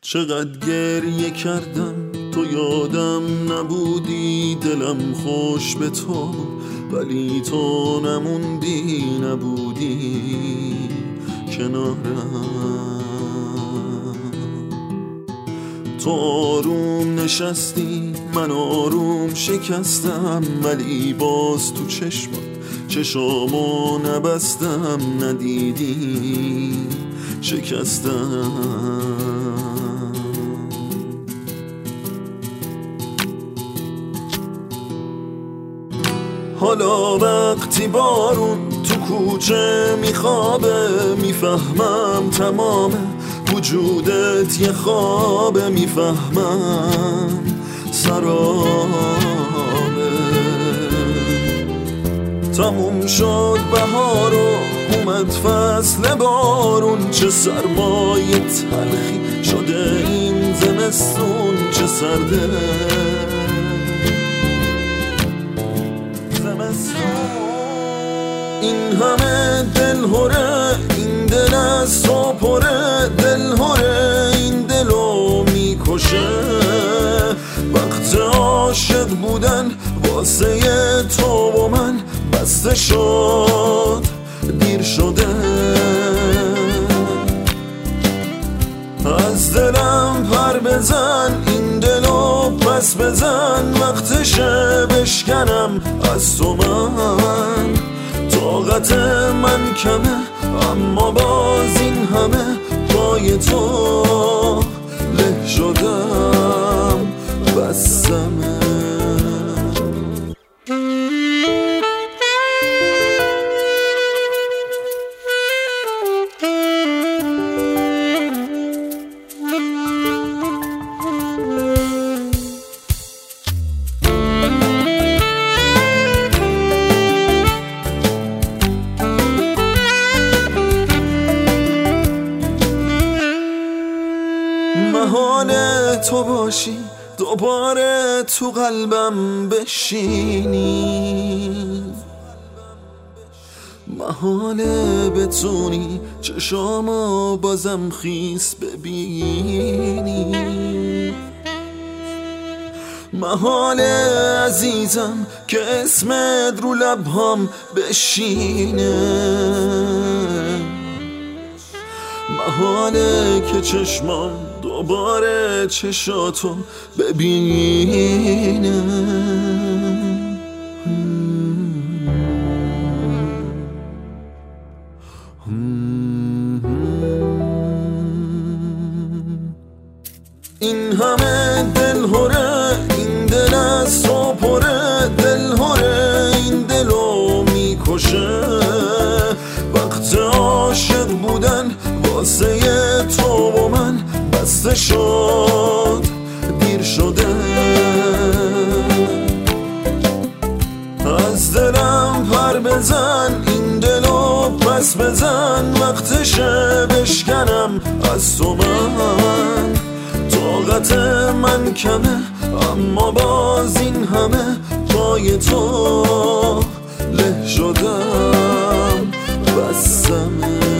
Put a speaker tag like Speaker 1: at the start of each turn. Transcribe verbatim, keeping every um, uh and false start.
Speaker 1: چقدر گریه کردم تو یادم نبودی، دلم خوش به تو ولی تو نموندی، نبودی کنارم. تو آروم نشستی من آروم شکستم، ولی باز تو چشمات چشامو نبستم، ندیدی شکستم. حالا وقتی بارون تو کوچه میخوابه، میفهمم تمام وجودت یه خوابه، میفهمم سرابه. تموم شد بهار و اومد فصل بارون، چه سرمایه تلخی شده این زمستون، چه سرده این همه دل هره، این دل از تو پره، دل هره این دلو میکشه. وقت عاشق بودن واسه تو و من بسته شد، دیر شده. از دلم پر بزن این دلو پس بزن، وقتشه بشکنم از تو من. طاقت من کمه اما باز این همه پای تو له شدم، بسمه. محاله تو باشی دوباره تو قلبم بشینی، محاله بتونی چشامو بازم خیس ببینی، محاله عزیزم که اسمت رو لبهام بشینه، محاله که چشمام دوباره چشاتو ببینه. این همه دل هره، این دل از تو پره، دل هره این دلو میکشه. وقت عاشق بودن واسه تو و من بسته شد، دیر شده. از دلم پر بزن این دلو پس بزن، وقتشه بشکنم از تو من. طاقت من کمه اما باز این همه پای تو له شدم، بسمه.